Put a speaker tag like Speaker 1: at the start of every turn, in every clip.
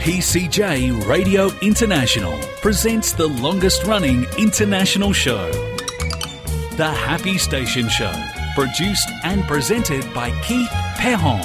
Speaker 1: PCJ Radio International presents the longest-running international show, The Happy Station Show, produced and presented by Keith Perron.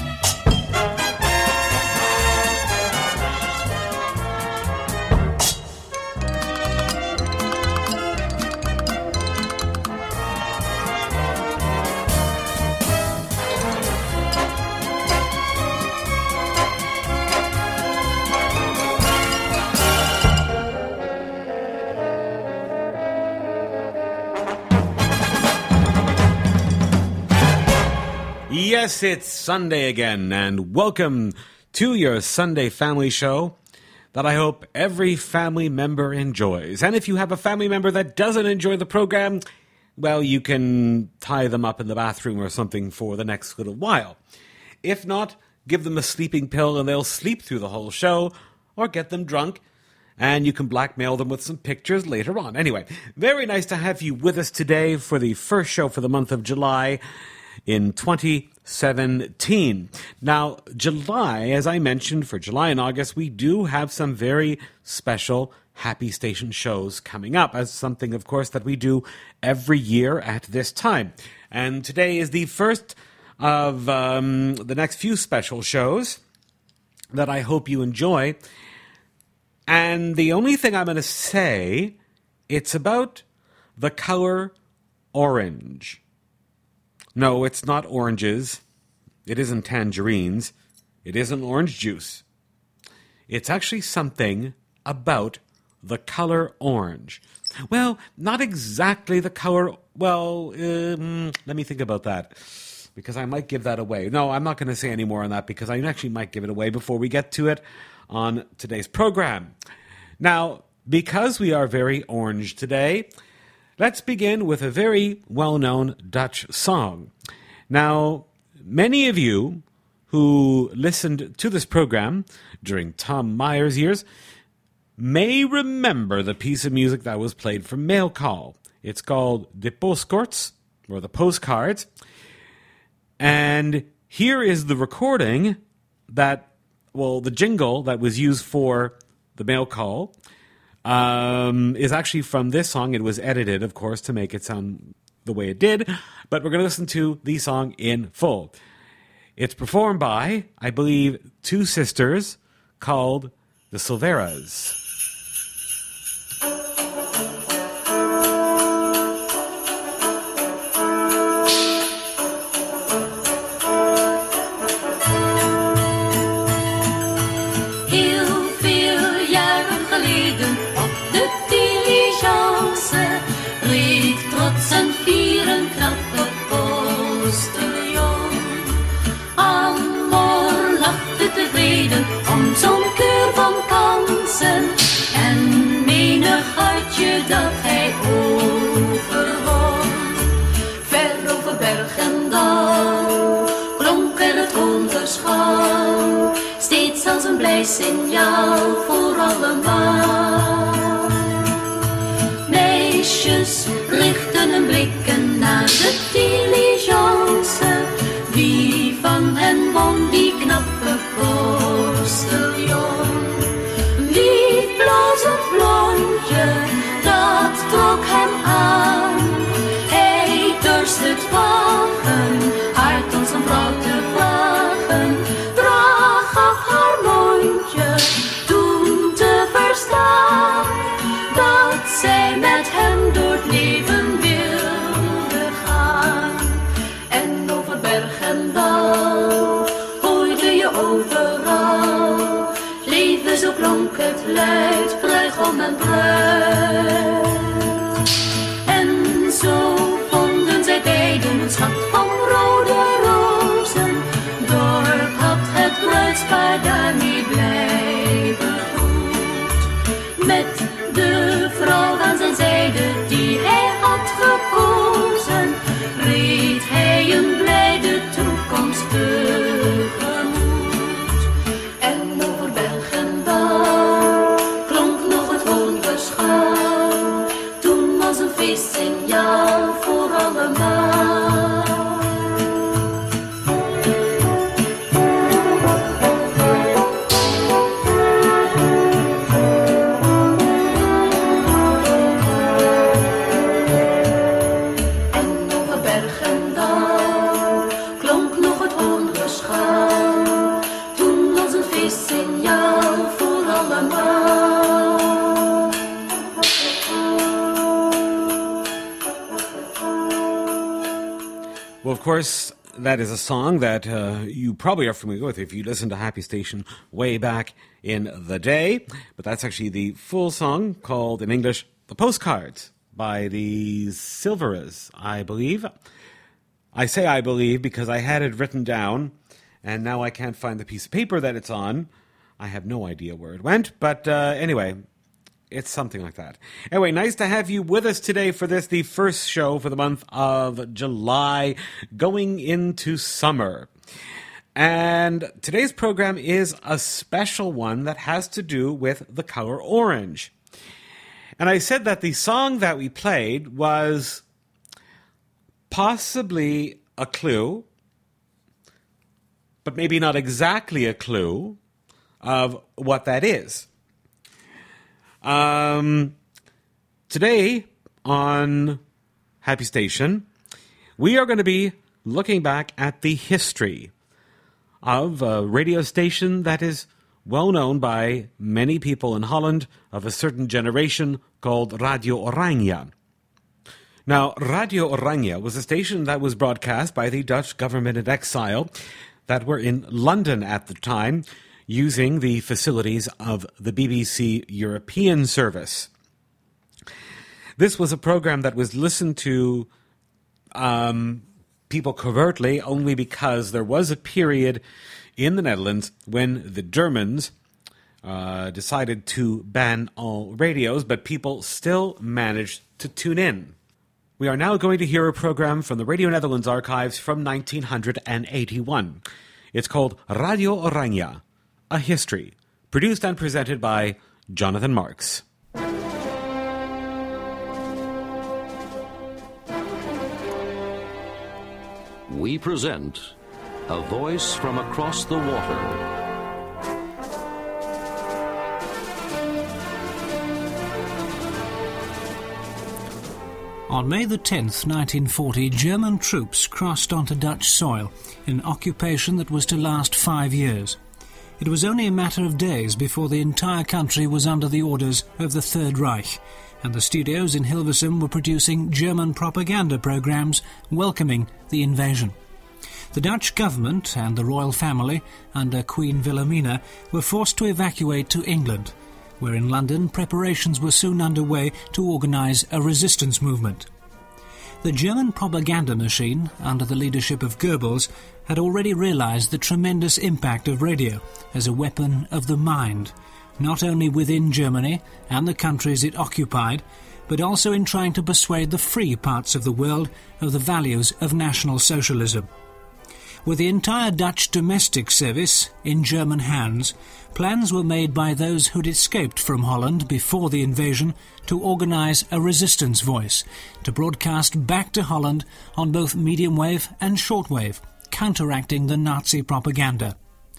Speaker 2: Yes, it's Sunday again, and welcome to your Sunday family show that I hope every family member enjoys. And if you have a family member that doesn't enjoy the program, well, you can tie them up in the bathroom or something for the next little while. If not, give them a sleeping pill and they'll sleep through the whole show, or get them drunk, and you can blackmail them with some pictures later on. Anyway, very nice to have you with us today for the first show for the month of July in 2017. Now, July, as I mentioned, for July and August, we do have some very special Happy Station shows coming up, as something, of course, that we do every year at this time. And today is the first of the next few special shows that I hope you enjoy. And the only thing I'm going to say, it's about the color orange. No, it's not oranges. It isn't tangerines. It isn't orange juice. It's actually something about the color orange. Well, not exactly the color. Well, let me think about that, because I might give that away. No, I'm not going to say any more on that, because I actually might give it away before we get to it on today's program. Now, because we are very orange today, let's begin with a very well-known Dutch song. Now, many of you who listened to this program during Tom Meyer's years may remember the piece of music that was played from Mail Call. It's called De Postkorts, or the Postcards. And here is the recording that, well, the jingle that was used for the Mail Call is actually from this song. It was edited, of course, to make it sound the way it did, but we're going to listen to the song in full. It's performed by, I believe, two sisters called the Silveras.
Speaker 3: Om zo'n keur van kansen en menig hartje dat hij overwon. Ver over berg en dal klonk er het hongerschal, steeds als een blij signaal voor allemaal. Meisjes richten hun blikken naar de diligence, wie van hen won die knappe postillon. Lief blozend blondje, dat trok hem aan. Hij dorst het wagen, haar tot zijn vrouw te vragen. Draag af haar mondje, toen te verstaan dat zij met hem door het leven wilde gaan. En over berg en dal hoorde je overal, leven zo klonk het luid, bruigom en bruid. En zo vonden zij beiden een schat van rode rozen. Dorp had het bruidspaar daarmee blij begroet. Met de vrouw aan zijn zijde die hij had gekozen, reed hij een blijde toekomst tegemoet. En over berg en dal klonk nog het hongerschal, toen was een feestsignaal voor allemaal.
Speaker 2: of course, that is a song that you probably are familiar with if you listened to Happy Station way back in the day. But that's actually the full song called, in English, The Postcards by the Silveras, I believe. I say I believe because I had it written down, and now I can't find the piece of paper that it's on. I have no idea where it went, but anyway, it's something like that. Anyway, nice to have you with us today for this, the first show for the month of July, going into summer. And today's program is a special one that has to do with the color orange. And I said that the song that we played was possibly a clue, but maybe not exactly a clue of what that is. Today on Happy Station, we are going to be looking back at the history of a radio station that is well known by many people in Holland of a certain generation called Radio Oranje. Now, Radio Oranje was a station that was broadcast by the Dutch government in exile that were in London at the time, using the facilities of the BBC European service. This was a program that was listened to people covertly only because there was a period in the Netherlands when the Germans decided to ban all radios, but people still managed to tune in. We are now going to hear a program from the Radio Netherlands archives from 1981. It's called Radio Oranje, A History, produced and presented by Jonathan Marks.
Speaker 4: We present A Voice from Across the Water.
Speaker 5: On May the 10th, 1940, German troops crossed onto Dutch soil in an occupation that was to last 5 years. It was only a matter of days before the entire country was under the orders of the Third Reich, and the studios in Hilversum were producing German propaganda programs welcoming the invasion. The Dutch government and the royal family, under Queen Wilhelmina, were forced to evacuate to England, where in London preparations were soon underway to organise a resistance movement. The German propaganda machine, under the leadership of Goebbels, had already realised the tremendous impact of radio as a weapon of the mind, not only within Germany and the countries it occupied, but also in trying to persuade the free parts of the world of the values of National Socialism. With the entire Dutch domestic service in German hands, plans were made by those who'd escaped from Holland before the invasion to organise a resistance voice, to broadcast back to Holland on both medium wave and shortwave, counteracting the Nazi propaganda.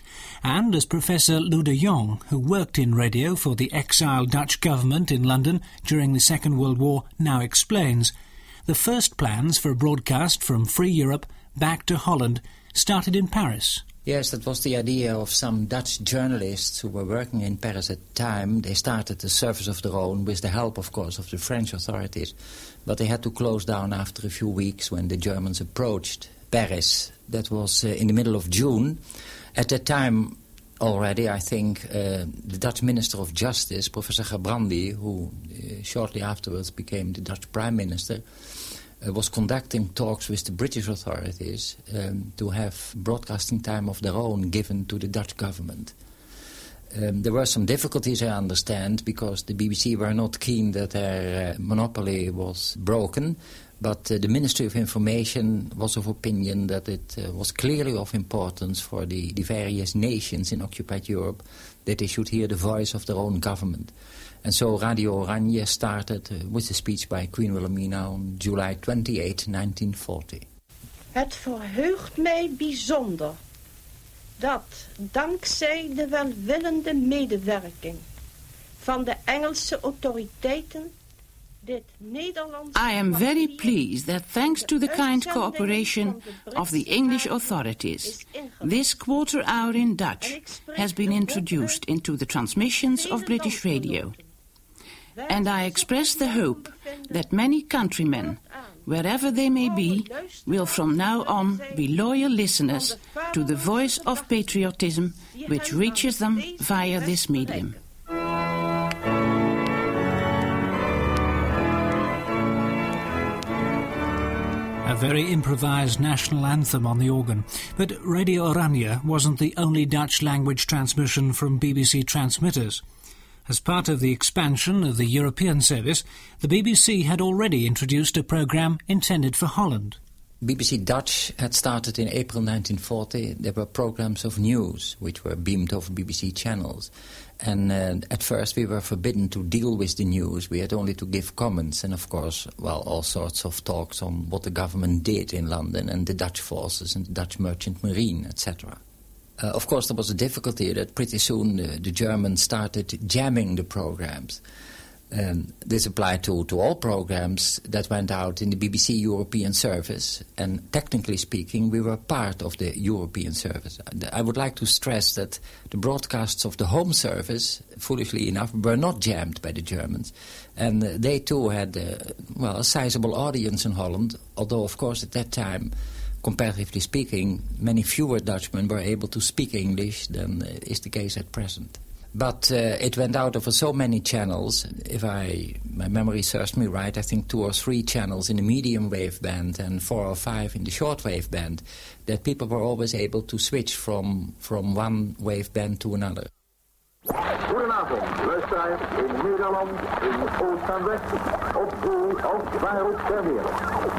Speaker 5: And as Professor Lou de Jong, who worked in radio for the exiled Dutch government in London during the Second World War, now explains, the first plans for a broadcast from Free Europe back to Holland started in Paris.
Speaker 6: Yes, that was the idea of some Dutch journalists who were working in Paris at the time. They started the service of their own with the help, of course, of the French authorities. But they had to close down after a few weeks when the Germans approached Paris. That was in the middle of June. At that time already, I think, the Dutch Minister of Justice, Professor Gerbrandy, who shortly afterwards became the Dutch Prime Minister, was conducting talks with the British authorities to have broadcasting time of their own given to the Dutch government. There were some difficulties, I understand, because the BBC were not keen that their monopoly was broken, but the Ministry of Information was of opinion that it was clearly of importance for the various nations in occupied Europe that they should hear the voice of their own government. And so Radio Oranje started with a speech by Queen Wilhelmina on July 28, 1940.
Speaker 7: Het verheugt mij bijzonder dat dankzij de welwillende medewerking van de Engelse autoriteiten dit Nederlands...
Speaker 8: I am very pleased that thanks to the kind cooperation of the English authorities, this quarter hour in Dutch has been introduced into the transmissions of British radio. And I express the hope that many countrymen wherever they may be, will from now on be loyal listeners to the voice of patriotism which reaches them via this medium.
Speaker 5: A very improvised national anthem on the organ. But Radio Oranje wasn't the only Dutch language transmission from BBC transmitters. As part of the expansion of the European service, the BBC had already introduced a programme intended for Holland.
Speaker 6: BBC Dutch had started in April 1940. There were programs of news which were beamed over BBC channels. And at first we were forbidden to deal with the news. We had only to give comments and, of course, well, all sorts of talks on what the government did in London and the Dutch forces and the Dutch merchant marine, etc. Of course, there was a difficulty that pretty soon the Germans started jamming the programs. This applied to all programs that went out in the BBC European service, and technically speaking, we were part of the European service. I would like to stress that the broadcasts of the home service, foolishly enough, were not jammed by the Germans, and they too had a sizable audience in Holland, although of course at that time, comparatively speaking, many fewer Dutchmen were able to speak English than is the case at present. But it went out over so many channels. If my memory serves me right, I think 2 or 3 channels in the medium wave band and 4 or 5 in the short wave band, that people were always able to switch from one wave band to another.
Speaker 9: Goedenavond, luisteraars in Nederland, in Oost en West, op Pool, op Waarop ter wereld.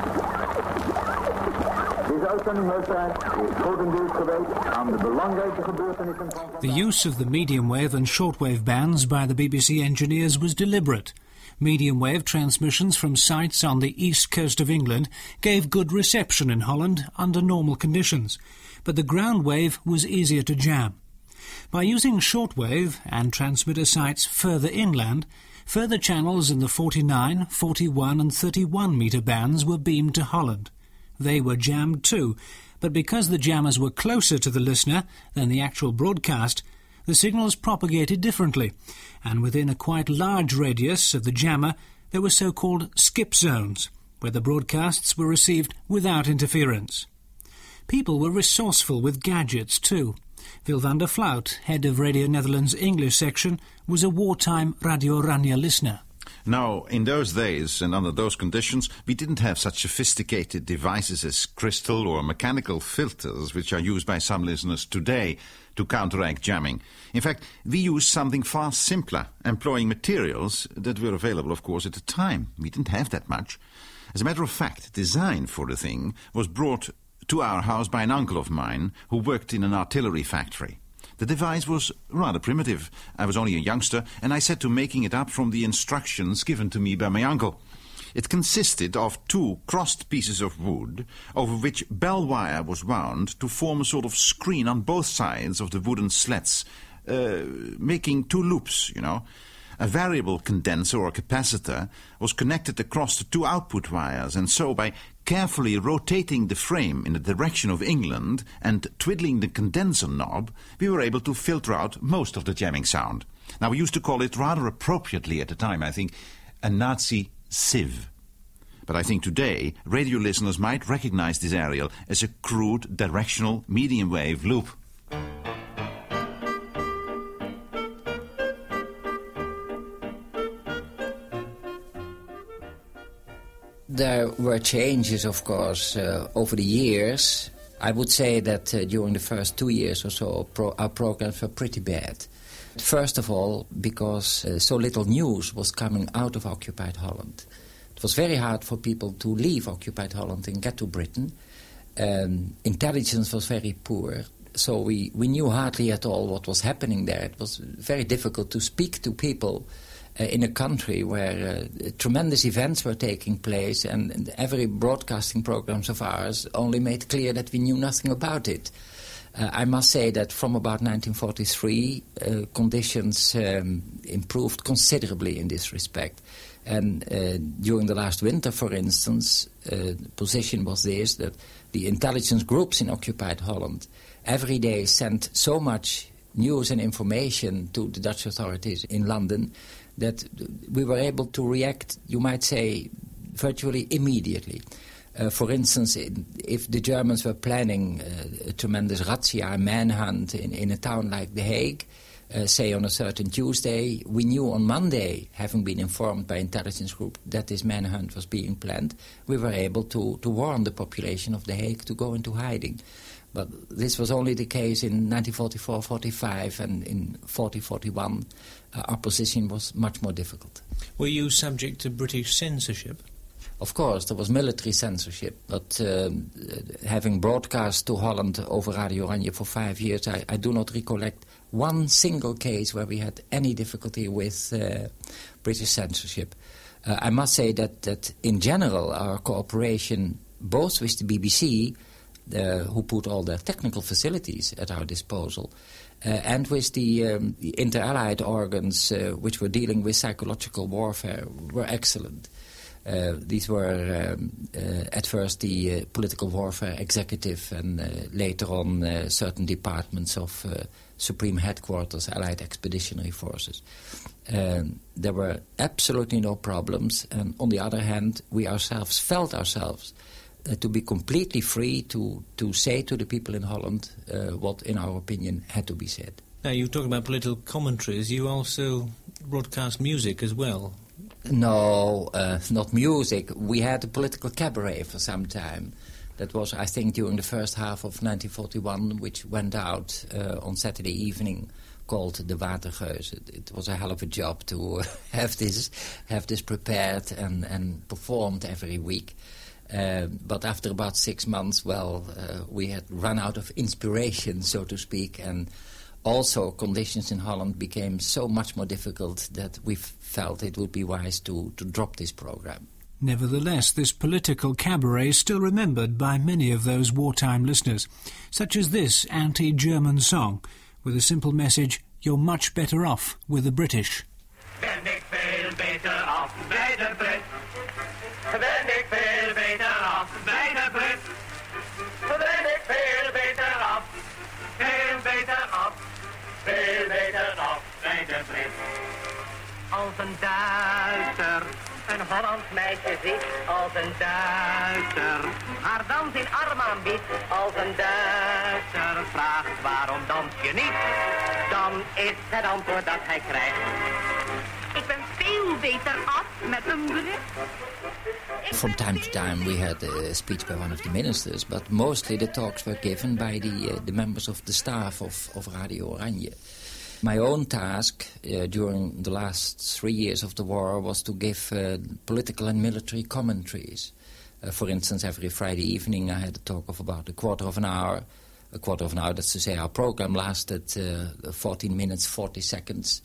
Speaker 9: Deze uitzending, luisteraars, is grotendeels gewijd aan de belangrijke gebeurtenissen van vandaag.
Speaker 5: The use of the medium wave and shortwave bands by the BBC engineers was deliberate. Medium wave transmissions from sites on the east coast of England gave good reception in Holland under normal conditions, but the ground wave was easier to jam. By using shortwave and transmitter sites further inland, further channels in the 49, 41 and 31 metre bands were beamed to Holland. They were jammed too, but because the jammers were closer to the listener than the actual broadcast, the signals propagated differently, and within a quite large radius of the jammer there were so-called skip zones, where the broadcasts were received without interference. People were resourceful with gadgets too. Wil van der Flout, head of Radio Netherlands' English section, was a wartime Radio Oranje listener.
Speaker 10: Now, in those days and under those conditions, we didn't have such sophisticated devices as crystal or mechanical filters, which are used by some listeners today to counteract jamming. In fact, we used something far simpler, employing materials that were available, of course, at the time. We didn't have that much. As a matter of fact, design for the thing was brought to our house by an uncle of mine who worked in an artillery factory. The device was rather primitive. I was only a youngster, and I set to making it up from the instructions given to me by my uncle. It consisted of 2 crossed pieces of wood, over which bell wire was wound to form a sort of screen on both sides of the wooden slats, making 2 loops, you know. A variable condenser or capacitor was connected across the 2 output wires, and so by carefully rotating the frame in the direction of England and twiddling the condenser knob, we were able to filter out most of the jamming sound. Now, we used to call it rather appropriately at the time, I think, a Nazi sieve. But I think today, radio listeners might recognize this aerial as a crude directional medium wave loop.
Speaker 6: There were changes, of course, over the years. I would say that during the first 2 years or so, our programs were pretty bad. First of all, because so little news was coming out of occupied Holland. It was very hard for people to leave occupied Holland and get to Britain. Intelligence was very poor, so we knew hardly at all what was happening there. It was very difficult to speak to people in a country where tremendous events were taking place, and every broadcasting programs of ours only made clear that we knew nothing about it. I must say that from about 1943, conditions improved considerably in this respect. And during the last winter, for instance, the position was this, that the intelligence groups in occupied Holland every day sent so much news and information to the Dutch authorities in London that we were able to react, you might say, virtually immediately. For instance, if the Germans were planning a tremendous razzia, manhunt in a town like The Hague, say on a certain Tuesday, we knew on Monday, having been informed by intelligence group that this manhunt was being planned, we were able to warn the population of The Hague to go into hiding. But this was only the case in 1944-45, and in 40-41 our position was much more difficult.
Speaker 5: Were you subject to British censorship?
Speaker 6: Of course, there was military censorship, but having broadcast to Holland over Radio Oranje for 5 years, I do not recollect one single case where we had any difficulty with British censorship. I must say that in general our cooperation, both with the BBC, who put all their technical facilities at our disposal, and with the inter-allied organs which were dealing with psychological warfare, were excellent. These were at first the political warfare executive, and later on certain departments of Supreme Headquarters, Allied Expeditionary Forces. There were absolutely no problems, and on the other hand, we ourselves felt ourselves to be completely free to say to the people in Holland what, in our opinion, had to be said.
Speaker 5: Now, you talk about political commentaries. You also broadcast music as well.
Speaker 6: No, not music. We had a political cabaret for some time. That was, I think, during the first half of 1941, which went out on Saturday evening, called the Watergeus. It was a hell of a job to have this prepared and performed every week. But after about 6 months, we had run out of inspiration, so to speak, and also conditions in Holland became so much more difficult that we felt it would be wise to drop this program.
Speaker 5: Nevertheless, this political cabaret is still remembered by many of those wartime listeners, such as this anti-German song, with a simple message, "You're much better off with the British."
Speaker 11: Ben ik veel beter af bij de Brit. Ben ik veel beter af bij de Brit. Ben ik veel beter af. Veel beter af. Veel beter af bij de Brit. Als een Duitser een Hollands meisje ziet, als een Duitser haar dans in arm aanbiedt, als een Duitser vraagt waarom dans je niet, dan is het antwoord dat hij krijgt: ik ben veel beter af met een Brit.
Speaker 6: From time to time we had a speech by one of the ministers, but mostly the talks were given by the members of the staff of Radio Oranje. My own task during the last 3 years of the war was to give political and military commentaries. For instance, every Friday evening I had a talk of about a quarter of an hour. A quarter of an hour, that's to say our program lasted 14 minutes, 40 seconds,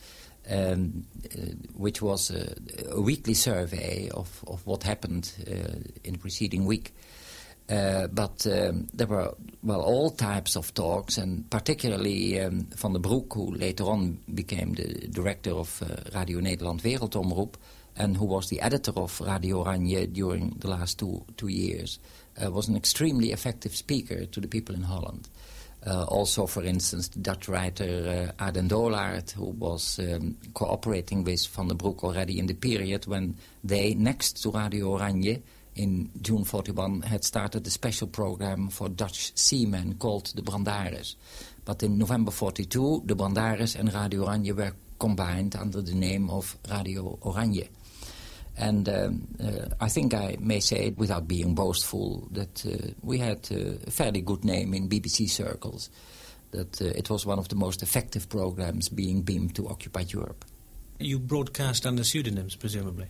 Speaker 6: which was a weekly survey of what happened in the preceding week. But there were, all types of talks, and particularly Van der Broek, who later on became the director of Radio Nederland Wereldomroep, and who was the editor of Radio Oranje during the last two years, was an extremely effective speaker to the people in Holland. Also, for instance, the Dutch writer Aden Dolaert, who was cooperating with Van der Broek already in the period when they, next to Radio Oranje, in June 41, had started a special program for Dutch seamen called the Brandaris. But in November 42, the Brandaris and Radio Oranje were combined under the name of Radio Oranje. And I think I may say it without being boastful that we had a fairly good name in BBC circles, that it was one of the most effective programs being beamed to occupied Europe.
Speaker 5: You broadcast under pseudonyms, presumably?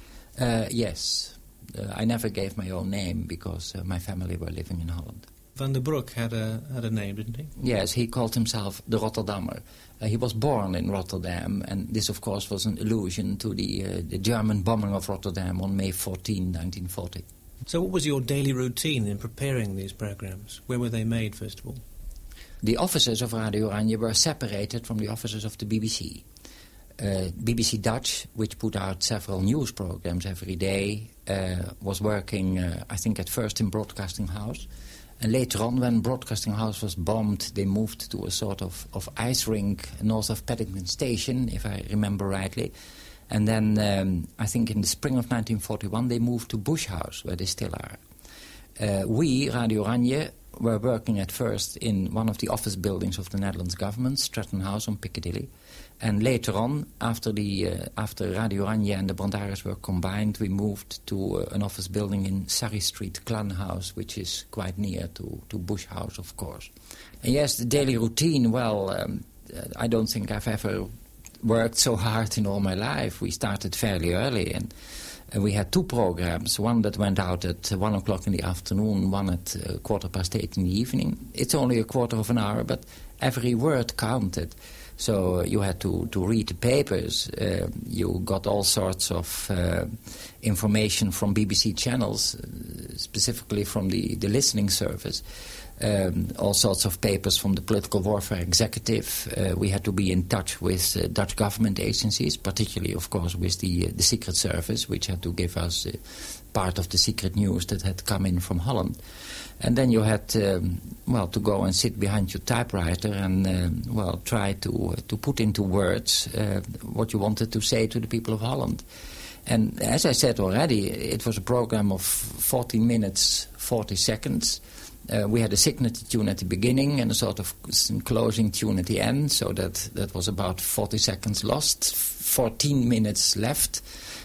Speaker 6: Yes. I never gave my own name because my family were living in Holland.
Speaker 5: Van der Broek had a name, didn't he?
Speaker 6: Yes, he called himself the Rotterdammer. He was born in Rotterdam, and this, of course, was an allusion to the German bombing of Rotterdam on May 14, 1940.
Speaker 5: So what was your daily routine in preparing these programs? Where were they made, first of all?
Speaker 6: The offices of Radio Oranje were separated from the offices of the BBC. BBC Dutch, which put out several news programs every day, was working, I think, at first in Broadcasting House. And later on, when Broadcasting House was bombed, they moved to a sort of ice rink north of Paddington Station, if I remember rightly. And then I think in the spring of 1941 they moved to Bush House, where they still are. We, Radio Oranje, were working at first in one of the office buildings of the Netherlands government, Stratton House on Piccadilly. And later on, after Radio Oranje and the Brandaris were combined, we moved to an office building in Surrey Street, Clan House, which is quite near to Bush House, of course. And yes, the daily routine, well, I don't think I've ever worked so hard in all my life. We started fairly early, and we had 2 programs, one that went out at 1 o'clock in the afternoon, one at 8:15 in the evening. It's only a quarter of an hour, but every word counted. So you had to read the papers. You got all sorts of information from BBC channels, specifically from the listening service. All sorts of papers from the political warfare executive. We had to be in touch with Dutch government agencies, particularly, of course, with the Secret Service, which had to give us part of the secret news that had come in from Holland. And then you had, to go and sit behind your typewriter and, try to put into words what you wanted to say to the people of Holland. And as I said already, it was a program of 14 minutes, 40 seconds. We had a signature tune at the beginning and a sort of closing tune at the end, so that was about 40 seconds lost, 14 minutes left.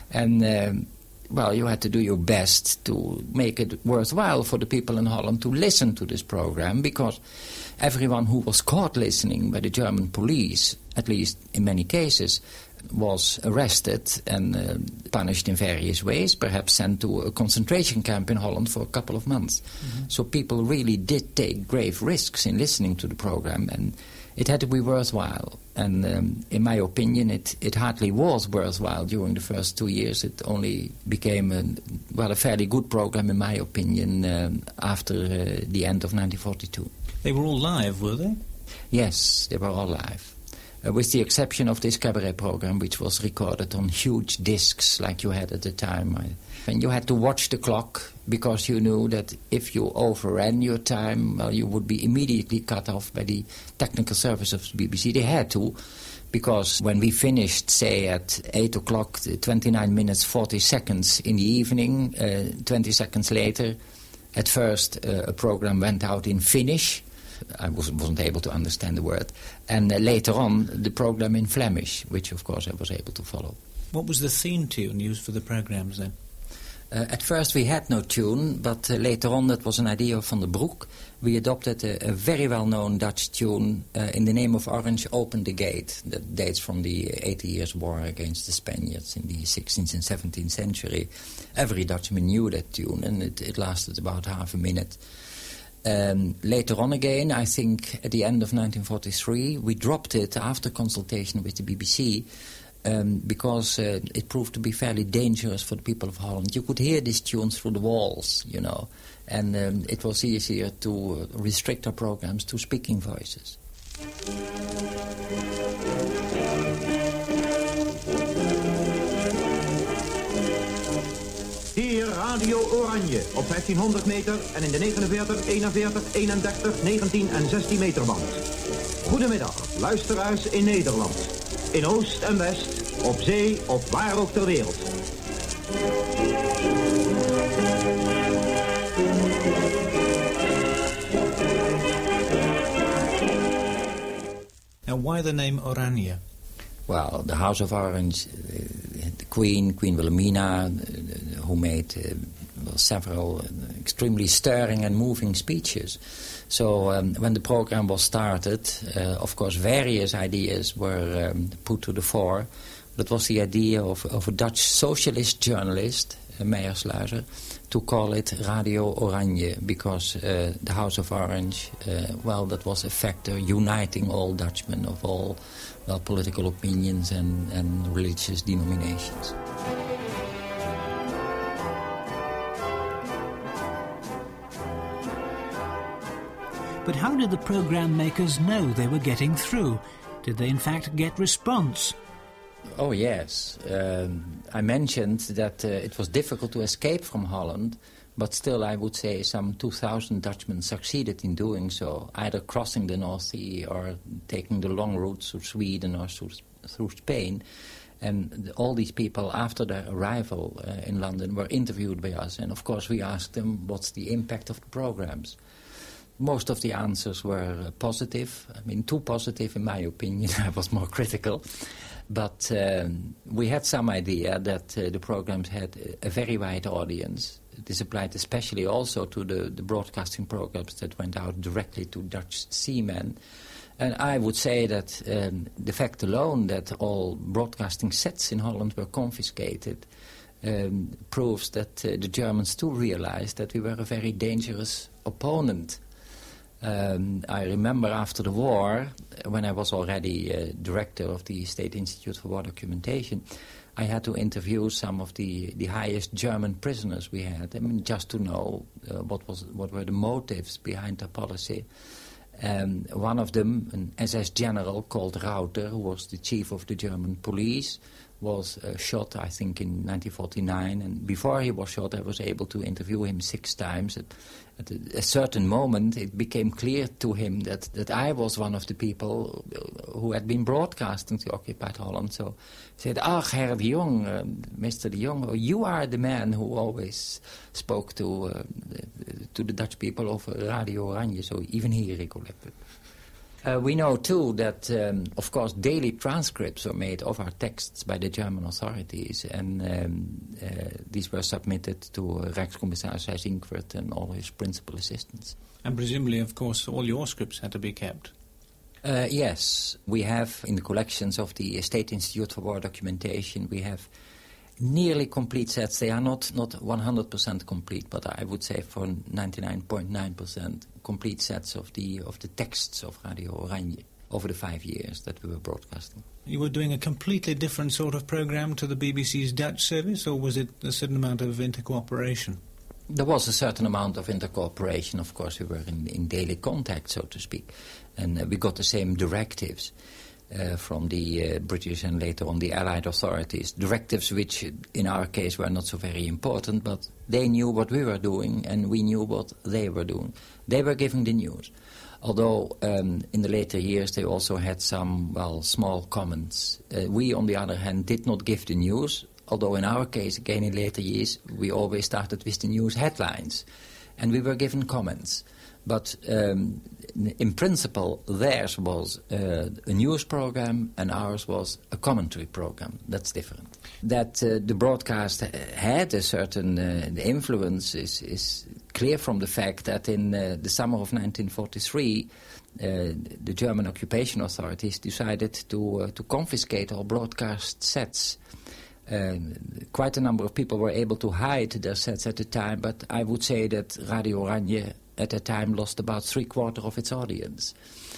Speaker 6: And, you had to do your best to make it worthwhile for the people in Holland to listen to this program, because everyone who was caught listening by the German police, at least in many cases, was arrested and punished in various ways, perhaps sent to a concentration camp in Holland for a couple of months. Mm-hmm. So people really did take grave risks in listening to the program, and it had to be worthwhile. And in my opinion, it hardly was worthwhile during the first 2 years. It only became a fairly good program, in my opinion, after the end of 1942.
Speaker 5: They were all live, were they?
Speaker 6: Yes, they were all live. With the exception of this cabaret program, which was recorded on huge discs like you had at the time. And you had to watch the clock, because you knew that if you overran your time, you would be immediately cut off by the technical service of the BBC. They had to, because when we finished, say, at 8 o'clock, 29 minutes, 40 seconds in the evening, 20 seconds later, at first a program went out in Finnish. I wasn't able to understand the word. And later on, the program in Flemish, which, of course, I was able to follow.
Speaker 5: What was the theme tune used for the programs, then?
Speaker 6: At first we had no tune, but later on that was an idea of Van der Broek. We adopted a very well-known Dutch tune, In the Name of Orange, Open the Gate. That dates from the 80 Years' War against the Spaniards in the 16th and 17th century. Every Dutchman knew that tune, and it lasted about half a minute. Later on again, I think at the end of 1943, we dropped it after consultation with the BBC, because it proved to be fairly dangerous for the people of Holland. You could hear these tunes through the walls, and it was easier to restrict our programs to speaking voices.
Speaker 12: Hier Radio Oranje op 1500 meter en in de 49, 41, 31, 19 en 16 meter band. Goedemiddag, luisteraars in Nederland. In Oost en West, op zee of waar ook ter wereld.
Speaker 5: And why the name Oranje?
Speaker 6: Well, the House of Orange, the Queen Wilhelmina, who made several extremely stirring and moving speeches. So when the program was started, of course, various ideas were put to the fore. That was the idea of a Dutch socialist journalist, Meijersluizer, to call it Radio Oranje, because the House of Orange, that was a factor uniting all Dutchmen of all political opinions and religious denominations.
Speaker 5: But how did the program makers know they were getting through? Did they in fact get response?
Speaker 6: Oh yes. I mentioned that it was difficult to escape from Holland, but still I would say some 2,000 Dutchmen succeeded in doing so, either crossing the North Sea or taking the long route through Sweden or through Spain. And all these people, after their arrival in London, were interviewed by us. And of course we asked them, what's the impact of the programs? Most of the answers were positive. I mean, too positive in my opinion. I was more critical. But we had some idea that the programs had a very wide audience. This applied especially also to the broadcasting programs that went out directly to Dutch seamen. And I would say that the fact alone that all broadcasting sets in Holland were confiscated proves that the Germans too realized that we were a very dangerous opponent. I remember after the war, when I was already director of the State Institute for War Documentation, I had to interview some of the highest German prisoners we had. I mean, just to know what were the motives behind their policy. One of them, an SS general called Rauter, who was the chief of the German police, was shot, I think, in 1949. And before he was shot, I was able to interview him 6 times. At a certain moment, it became clear to him that I was one of the people who had been broadcasting to occupied Holland. So he said, Herr de Jong, Mr. de Jong, you are the man who always spoke to the Dutch people over Radio Oranje. So even he recollected. We know, too, that, of course, daily transcripts were made of our texts by the German authorities, and these were submitted to Rijkscommissaris Seyss Inquart and all his principal assistants.
Speaker 5: And presumably, of course, all your scripts had to be kept.
Speaker 6: Yes, we have in the collections of the State Institute for War Documentation, we have nearly complete sets. They are not 100% complete, but I would say for 99.9% complete sets of the texts of Radio Oranje over the 5 years that we were broadcasting.
Speaker 5: You were doing a completely different sort of program to the BBC's Dutch service, or was it a certain amount of intercooperation?
Speaker 6: There was a certain amount of intercooperation. Of course, we were in daily contact, so to speak, and we got the same directives from the British and later on the Allied authorities. Directives which, in our case, were not so very important, but they knew what we were doing and we knew what they were doing. They were giving the news. Although in the later years they also had some, small comments. We, on the other hand, did not give the news, although in our case, again in later years, we always started with the news headlines. And we were given comments. But in principle, theirs was a news program and ours was a commentary program. That's different. That the broadcast had a certain influence is clear from the fact that in the summer of 1943, the German occupation authorities decided to confiscate all broadcast sets. Quite a number of people were able to hide their sets at the time, but I would say that Radio Oranje at that time lost about 3/4 of its audience.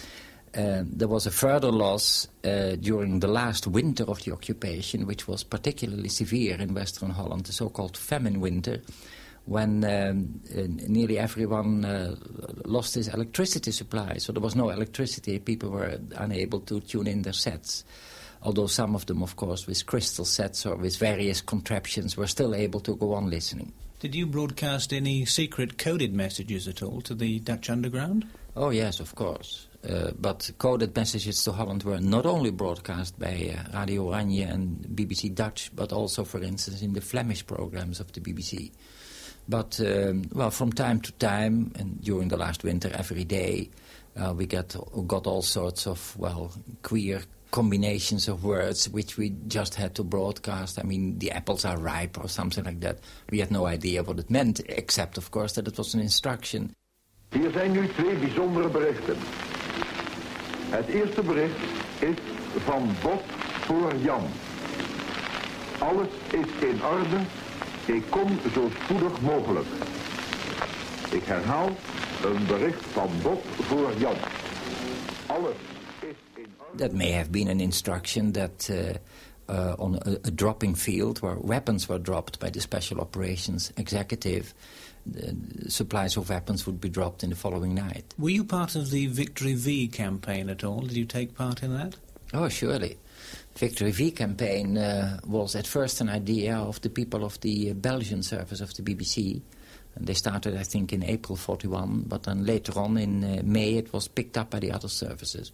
Speaker 6: There was a further loss during the last winter of the occupation, which was particularly severe in Western Holland, the so-called famine winter, when nearly everyone lost his electricity supply. So there was no electricity, people were unable to tune in their sets. Although some of them, of course, with crystal sets or with various contraptions, were still able to go on listening.
Speaker 5: Did you broadcast any secret coded messages at all to the Dutch underground?
Speaker 6: Oh, yes, of course. But coded messages to Holland were not only broadcast by Radio Oranje and BBC Dutch, but also, for instance, in the Flemish programs of the BBC. But, from time to time, and during the last winter, every day, we got all sorts of, queer combinations of words which we just had to broadcast. I mean, the apples are ripe or something like that. We had no idea what it meant, except, of course, that it was an instruction.
Speaker 9: Hier zijn nu 2 bijzondere berichten. Het eerste bericht is van Bob voor Jan. Alles is in orde. Ik kom zo spoedig mogelijk. Ik herhaal, een bericht van Bob voor Jan. Alles is in orde.
Speaker 6: That may have been an instruction that on a dropping field where weapons were dropped by the Special Operations Executive, the supplies of weapons would be dropped in the following night.
Speaker 5: Were you part of the Victory V campaign at all? Did you take part in that?
Speaker 6: Oh, surely. Victory V campaign was at first an idea of the people of the Belgian service of the BBC. And they started, I think, in April 41, but then later on in May it was picked up by the other services.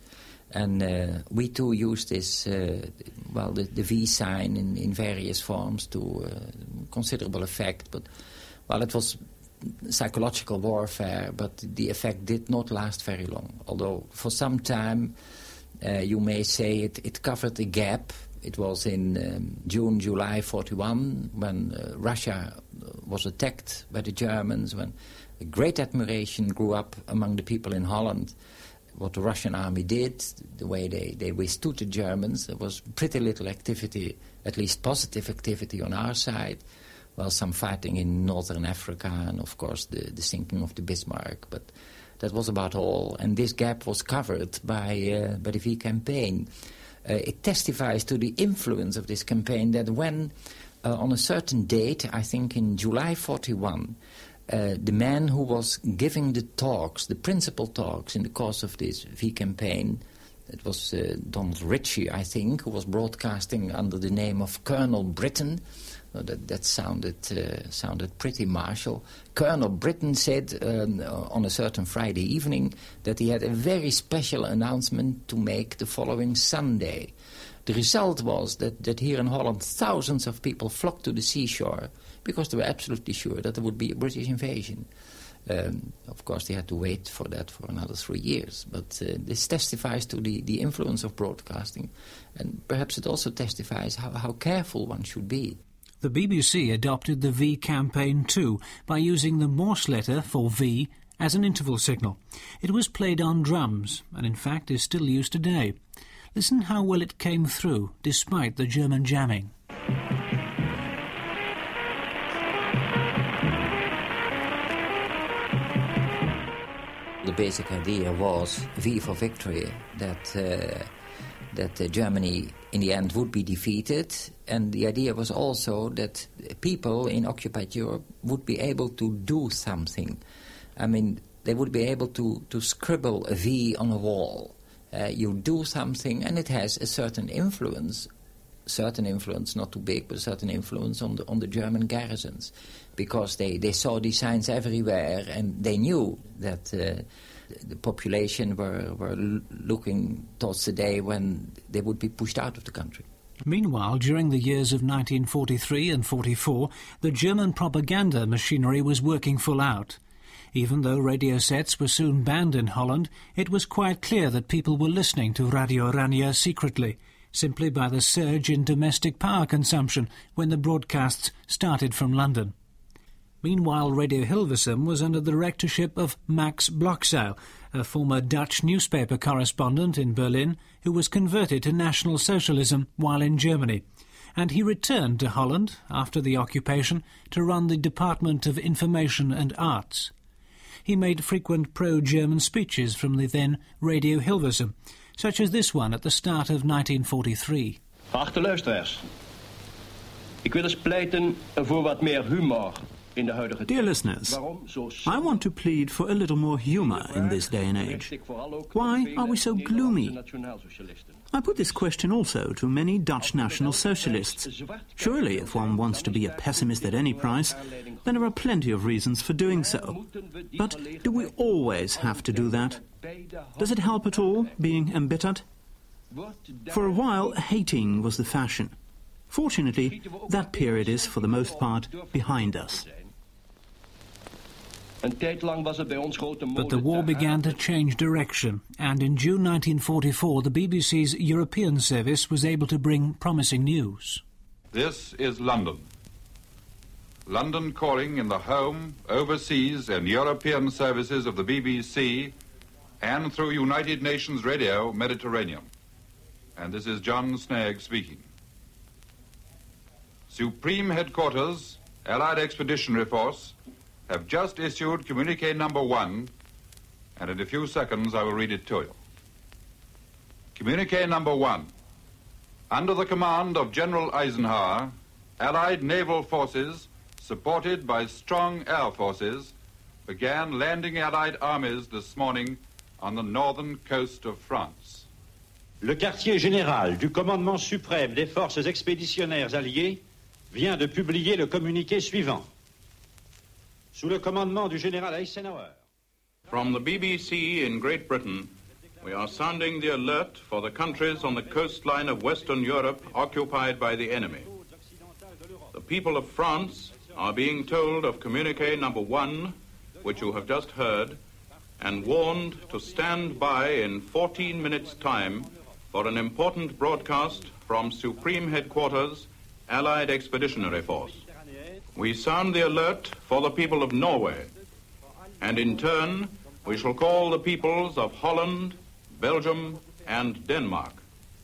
Speaker 6: And we too used this, the V sign in various forms to considerable effect. But, it was psychological warfare, but the effect did not last very long. Although for some time, you may say it covered a gap. It was in June, July 41, when Russia was attacked by the Germans, when a great admiration grew up among the people in Holland. What the Russian army did, the way they withstood the Germans, there was pretty little activity, at least positive activity on our side. Well, some fighting in northern Africa and, of course, the sinking of the Bismarck. But that was about all. And this gap was covered by the V campaign. It testifies to the influence of this campaign that when, on a certain date, I think in July 41, the man who was giving the talks, the principal talks in the course of this V campaign, it was Donald Ritchie, I think, who was broadcasting under the name of Colonel Britain. That sounded pretty martial. Colonel Britain said on a certain Friday evening that he had a very special announcement to make the following Sunday. The result was that here in Holland thousands of people flocked to the seashore because they were absolutely sure that there would be a British invasion. Of course, they had to wait for that for another 3 years. But this testifies to the influence of broadcasting. And perhaps it also testifies how careful one should be.
Speaker 5: The BBC adopted the V campaign too by using the Morse letter for V as an interval signal. It was played on drums and in fact is still used today. Listen how well it came through despite the German jamming.
Speaker 6: The basic idea was V for victory, that Germany in the end would be defeated, and the idea was also that people in occupied Europe would be able to do something. I mean, they would be able to scribble a V on a wall. You do something and it has a certain influence, not too big, but a certain influence on the German garrisons, because they saw these signs everywhere and they knew that the population were looking towards the day when they would be pushed out of the country.
Speaker 5: Meanwhile, during the years of 1943 and 44, the German propaganda machinery was working full out. Even though radio sets were soon banned in Holland, it was quite clear that people were listening to Radio Oranje secretly, simply by the surge in domestic power consumption when the broadcasts started from London. Meanwhile, Radio Hilversum was under the rectorship of Max Blokzeil, a former Dutch newspaper correspondent in Berlin who was converted to National Socialism while in Germany. And he returned to Holland after the occupation to run the Department of Information and Arts. He made frequent pro-German speeches from the then Radio Hilversum, such as this one at the start of 1943.
Speaker 13: Geachte luisteraars, ik wil eens pleiten voor wat meer humor.
Speaker 14: Dear listeners, I want to plead for a little more humour in this day and age. Why are we so gloomy? I put this question also to many Dutch National Socialists. Surely, if one wants to be a pessimist at any price, then there are plenty of reasons for doing so. But do we always have to do that? Does it help at all, being embittered? For a while, hating was the fashion. Fortunately, that period is, for the most part, behind us.
Speaker 5: But the war began to change direction, and in June 1944 the BBC's European service was able to bring promising news.
Speaker 15: This is London. London calling in the home, overseas and European services of the BBC and through United Nations Radio Mediterranean. And this is John Snagg speaking. Supreme Headquarters, Allied Expeditionary Force, have just issued communique number 1, and in a few seconds I will read it to you. Communique number 1. Under the command of General Eisenhower, Allied naval forces, supported by strong air forces, began landing Allied armies this morning on the northern coast of France.
Speaker 16: Le quartier général du commandement suprême des forces expéditionnaires alliées vient de publier le communiqué suivant. Sous le commandement du général Eisenhower.
Speaker 15: From the BBC in Great Britain, We are sounding the alert for the countries on the coastline of Western Europe occupied by the enemy. The people of France are being told of communique number 1, which you have just heard, and warned to stand by in 14 minutes' time for an important broadcast from Supreme Headquarters, Allied Expeditionary Force. We sound the alert for the people of Norway, and in turn we shall call the peoples of Holland, Belgium and Denmark.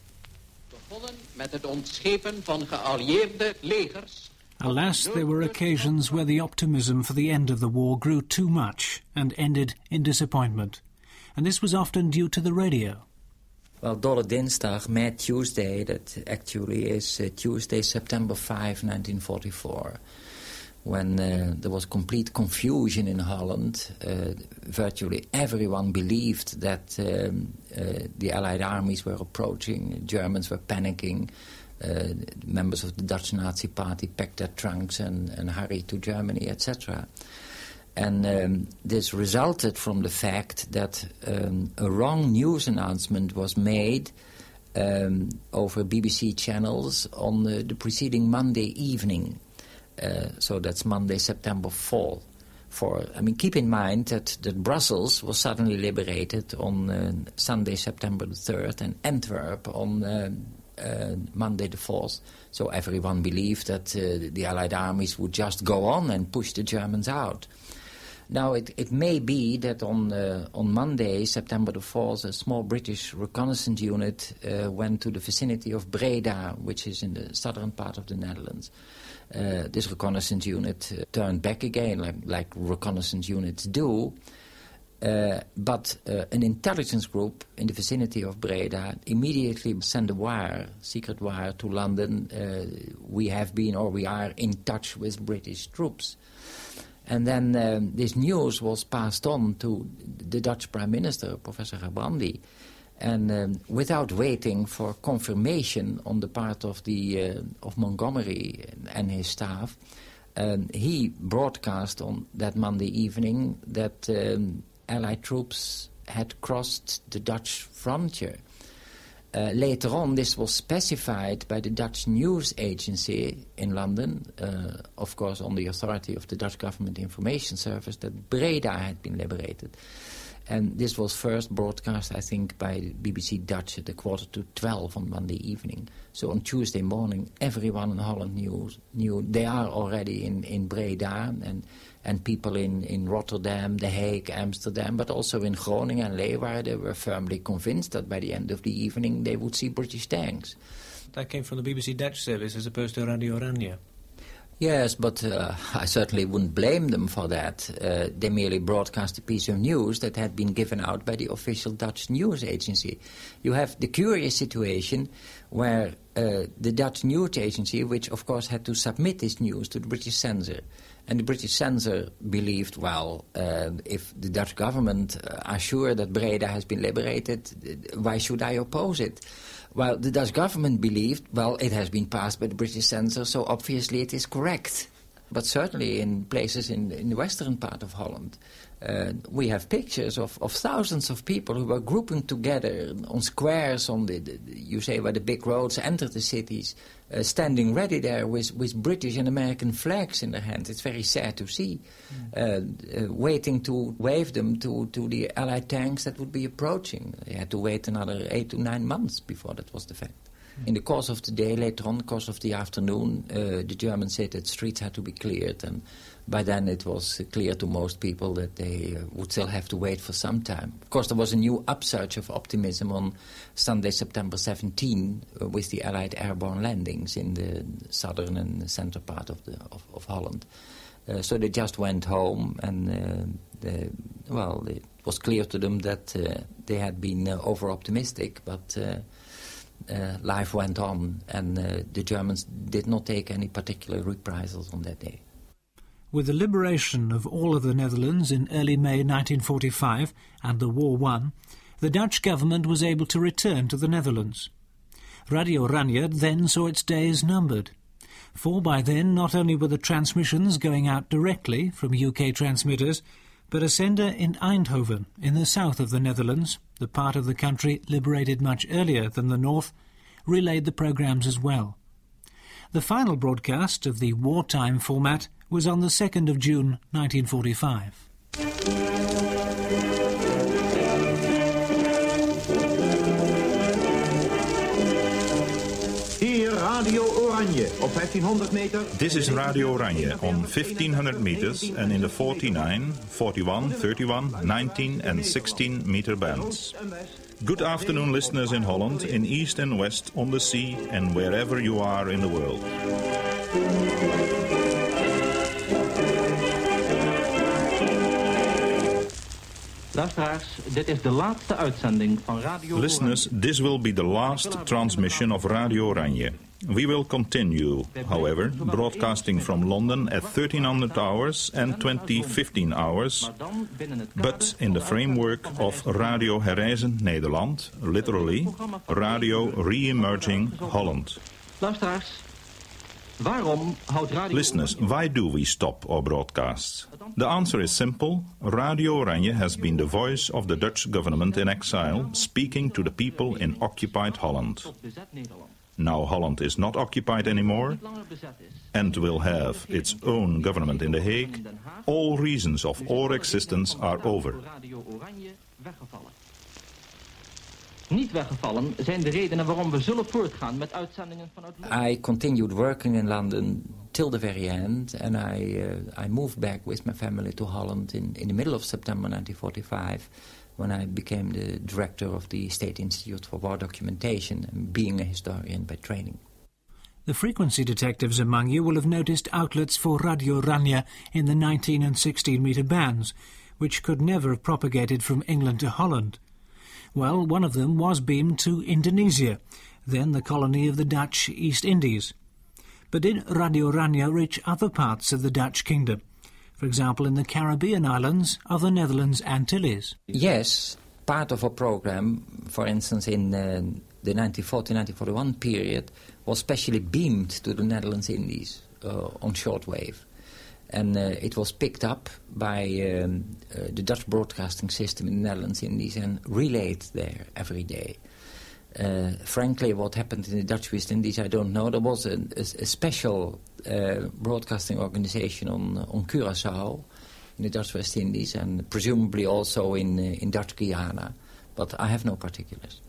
Speaker 17: Met het ontschepen van geallieerde legers.
Speaker 5: Alas, there were occasions where the optimism for the end of the war grew too much and ended in disappointment. And this was often due to the radio.
Speaker 6: Well, Dolle Dinsdag, Mad Tuesday, that actually is Tuesday, September 5, 1944. When there was complete confusion in Holland, virtually everyone believed that the Allied armies were approaching, Germans were panicking, members of the Dutch Nazi Party packed their trunks and hurried to Germany, etc. And this resulted from the fact that a wrong news announcement was made over BBC channels on the preceding Monday evening. So that's Monday, September 4. Keep in mind that Brussels was suddenly liberated on Sunday, September the 3rd, and Antwerp on Monday the 4th. So everyone believed that the Allied armies would just go on and push the Germans out. Now, it may be that on Monday, September the 4th, a small British reconnaissance unit went to the vicinity of Breda, which is in the southern part of the Netherlands. This reconnaissance unit turned back again, like reconnaissance units do. But an intelligence group in the vicinity of Breda immediately sent a secret wire to London. We have been, or we are, in touch with British troops. And then this news was passed on to the Dutch Prime Minister, Professor Gerbrandy. And without waiting for confirmation on the part of Montgomery and his staff, he broadcast on that Monday evening that Allied troops had crossed the Dutch frontier. Later on, this was specified by the Dutch news agency in London, of course on the authority of the Dutch Government Information Service, that Breda had been liberated. And this was first broadcast, I think, by BBC Dutch at 11:45 on Monday evening. So on Tuesday morning, everyone in Holland knew they are already in Breda, and people in Rotterdam, The Hague, Amsterdam, but also in Groningen and Leeuwarden were firmly convinced that by the end of the evening they would see British tanks.
Speaker 5: That came from the BBC Dutch service as opposed to Radio Oranje.
Speaker 6: Yes, but I certainly wouldn't blame them for that. They merely broadcast a piece of news that had been given out by the official Dutch news agency. You have the curious situation where the Dutch news agency, which of course had to submit this news to the British censor, and the British censor believed, if the Dutch government are sure that Breda has been liberated, why should I oppose it? Well, the Dutch government believed, it has been passed by the British censor, so obviously it is correct. But certainly in places in the western part of Holland, we have pictures of thousands of people who were grouping together on squares on where the big roads enter the cities, standing ready there with British and American flags in their hands. It's very sad to see, waiting to wave them to the Allied tanks that would be approaching. They had to wait another 8 to 9 months before that was the fact. In the course of the day, later on, the course of the afternoon, the Germans said that streets had to be cleared, and by then it was clear to most people that they would still have to wait for some time. Of course, there was a new upsurge of optimism on Sunday, September 17, with the Allied airborne landings in the southern and center part of Holland. So they just went home, and it was clear to them that they had been over-optimistic, but life went on, and the Germans did not take any particular reprisals on that day.
Speaker 5: With the liberation of all of the Netherlands in early May 1945 and the war won, the Dutch government was able to return to the Netherlands. Radio Oranje then saw its days numbered, for by then not only were the transmissions going out directly from UK transmitters, but a sender in Eindhoven, in the south of the Netherlands, the part of the country liberated much earlier than the north, relayed the programmes as well. The final broadcast of the wartime format was on the 2nd of June 1945.
Speaker 12: Hier Radio Oranje op 1500 meter.
Speaker 18: This is Radio Oranje on 1500 meters and in the 49, 41, 31, 19 and 16 meter bands. Good afternoon, listeners in Holland, in east and west, on the sea and wherever you are in the world.
Speaker 19: Luisteraars, dit is de laatste uitzending van Radio Oranje.
Speaker 18: Listeners, this will be the last transmission of Radio Oranje. We will continue, however, broadcasting from London at 1300 hours and 2015 hours, but in the framework of Radio Herreizen Nederland, literally Radio Re-emerging Holland.
Speaker 19: Luisteraars, waarom houdt Radio
Speaker 18: Listeners, why do we stop our broadcasts? The answer is simple. Radio Oranje has been the voice of the Dutch government in exile, speaking to the people in occupied Holland. Now Holland is not occupied anymore and will have its own government in The Hague. All reasons of our existence are over.
Speaker 19: Niet weggevallen zijn de redenen waarom we zullen voortgaan met uitzendingen vanuit Londen.
Speaker 6: I continued working in London till the very end, and I moved back with my family to Holland in the middle of September 1945, when I became the director of the State Institute for War Documentation, and being a historian by training.
Speaker 5: The frequency detectives among you will have noticed outlets for Radio Oranje in the 19 and 16 metre bands, which could never have propagated from England to Holland. Well, one of them was beamed to Indonesia, then the colony of the Dutch East Indies. But did Radio Oranje reach other parts of the Dutch kingdom? For example, in the Caribbean islands of the Netherlands Antilles?
Speaker 6: Yes, part of our program, for instance, in the 1940-1941 period, was specially beamed to the Netherlands Indies on shortwave. And it was picked up by the Dutch broadcasting system in the Netherlands Indies and relayed there every day. Frankly, what happened in the Dutch West Indies, I don't know. There was a special broadcasting organization on Curaçao in the Dutch West Indies, and presumably also in Dutch Guyana, but I have no particulars.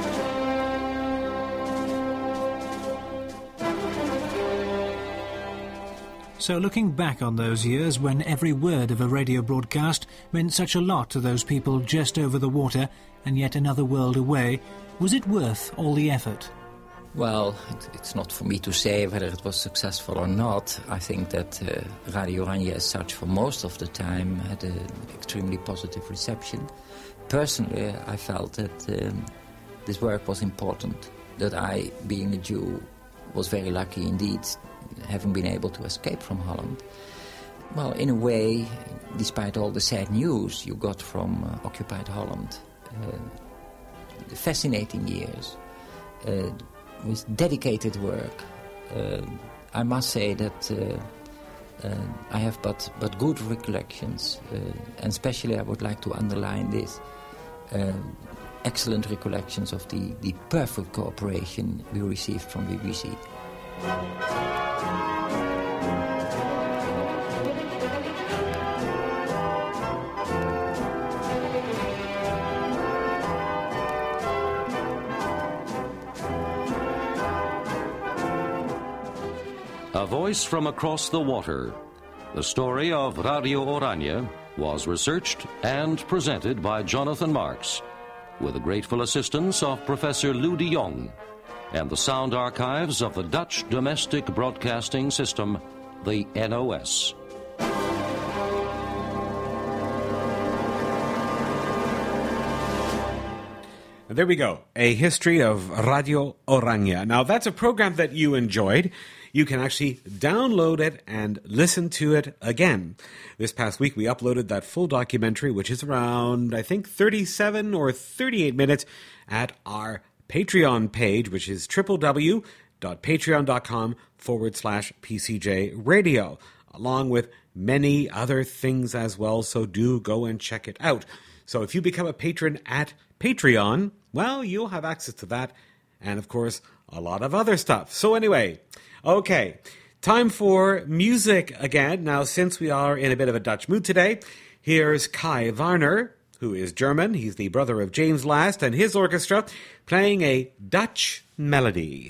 Speaker 5: So looking back on those years when every word of a radio broadcast meant such a lot to those people just over the water and yet another world away, was it worth all the effort?
Speaker 6: Well, it's not for me to say whether it was successful or not. I think that Radio Oranje as such for most of the time had an extremely positive reception. Personally, I felt that this work was important, that I, being a Jew, was very lucky indeed, having been able to escape from Holland. Well, in a way, despite all the sad news you got from occupied Holland, fascinating years, with dedicated work. I must say that I have but good recollections, and especially I would like to underline this, excellent recollections of the perfect cooperation we received from BBC.
Speaker 4: A voice from across the water. The story of Radio Oranje was researched and presented by Jonathan Marks, with the grateful assistance of Professor Lou de Jong and the sound archives of the Dutch Domestic Broadcasting System, the NOS.
Speaker 2: There we go. A history of Radio Oranje. Now, that's a program that you enjoyed. You can actually download it and listen to it again. This past week, we uploaded that full documentary, which is around, I think, 37 or 38 minutes at our Patreon page, which is www.patreon.com/PCJ Radio, along with many other things as well, so do go and check it out. So if you become a patron at Patreon, well, you'll have access to that and, of course, a lot of other stuff. So anyway, okay, time for music again. Now, since we are in a bit of a Dutch mood today, here's Kai Warner, who is German. He's the brother of James Last, and his orchestra playing a Dutch melody.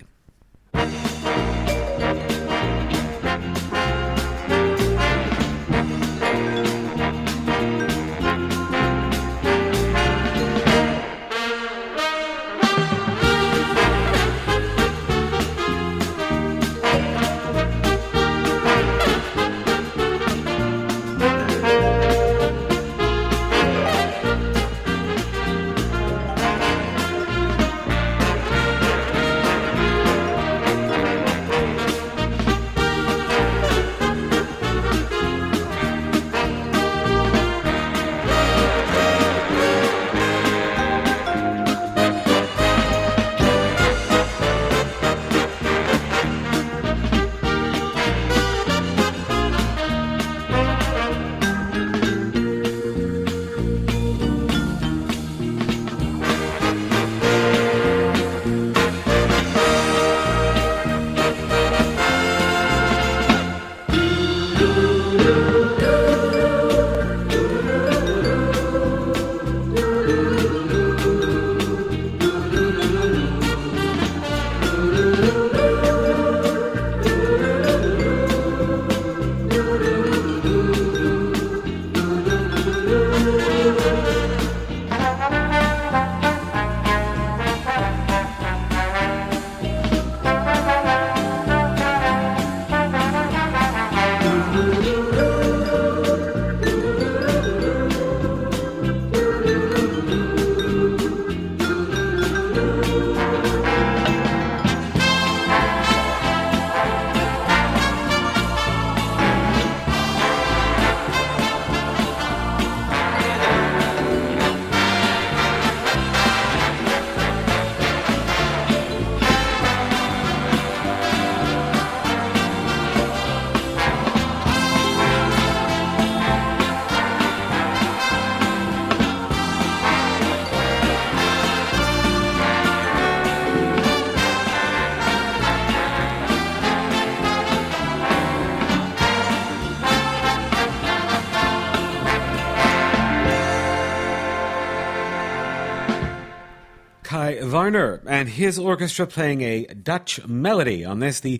Speaker 2: Kai Warner and his orchestra playing a Dutch melody on this, the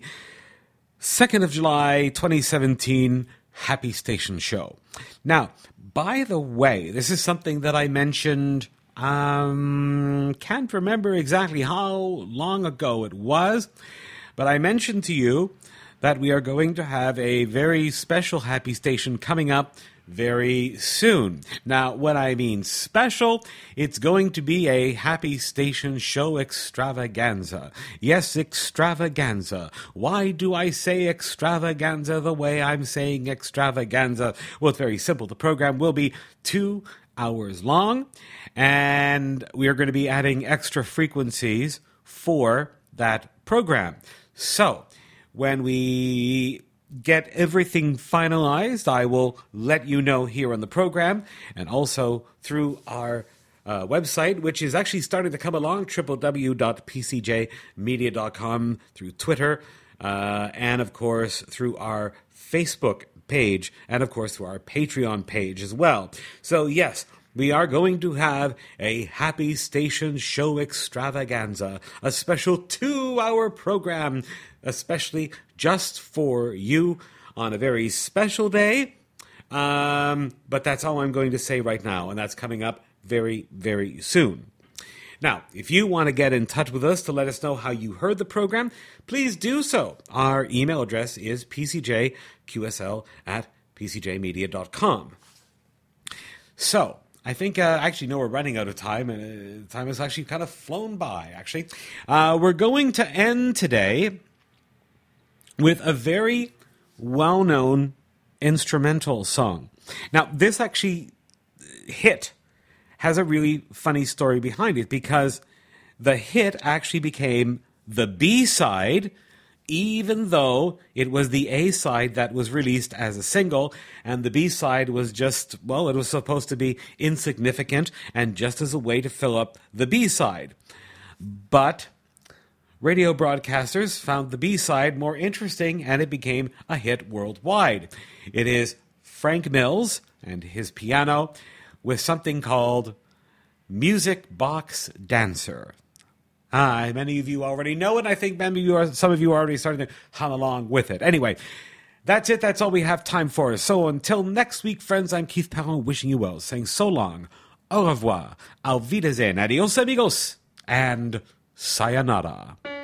Speaker 2: 2nd of July 2017 Happy Station show. Now, by the way, this is something that I mentioned, can't remember exactly how long ago it was, but I mentioned to you that we are going to have a very special Happy Station coming up very soon. Now, when I mean special, it's going to be a Happy Station show extravaganza. Yes, extravaganza. Why do I say extravaganza the way I'm saying extravaganza? Well, it's very simple. The program will be 2 hours long, and we are going to be adding extra frequencies for that program. So, when we get everything finalized, I will let you know here on the program and also through our website, which is actually starting to come along, www.pcjmedia.com, through Twitter, and of course through our Facebook page, and of course through our Patreon page as well. So yes, we are going to have a Happy Station show extravaganza, a special 2-hour program, especially just for you on a very special day. But that's all I'm going to say right now, and that's coming up very, very soon. Now, if you want to get in touch with us to let us know how you heard the program, please do so. Our email address is pcjqsl@pcjmedia.com. So, I think, actually, no, we're running out of time, and time has actually kind of flown by, actually. We're going to end today with a very well-known instrumental song. Now, this actually hit has a really funny story behind it, because the hit actually became the B-side even though it was the A-side that was released as a single, and the B-side was just, well, it was supposed to be insignificant and just as a way to fill up the B-side. But radio broadcasters found the B-side more interesting, and it became a hit worldwide. It is Frank Mills and his piano with something called Music Box Dancer. Many of you already know it. I think some of you are already starting to hum along with it. Anyway, that's it. That's all we have time for. So until next week, friends, I'm Keith Perron wishing you well, saying so long, au revoir, auf Wiedersehen, adios amigos, and sayonara.